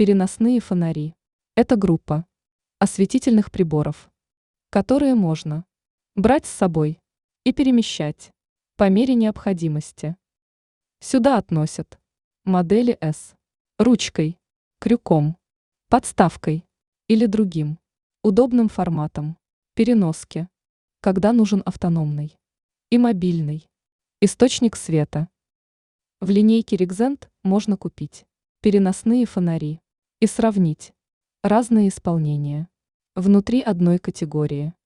Переносные фонари. Это группа осветительных приборов, которые можно брать с собой и перемещать по мере необходимости. Сюда относят модели S, ручкой, крюком, подставкой или другим удобным форматом переноски, когда нужен автономный и мобильный источник света. В линейке Rexent можно купить переносные фонари и сравнить разные исполнения внутри одной категории.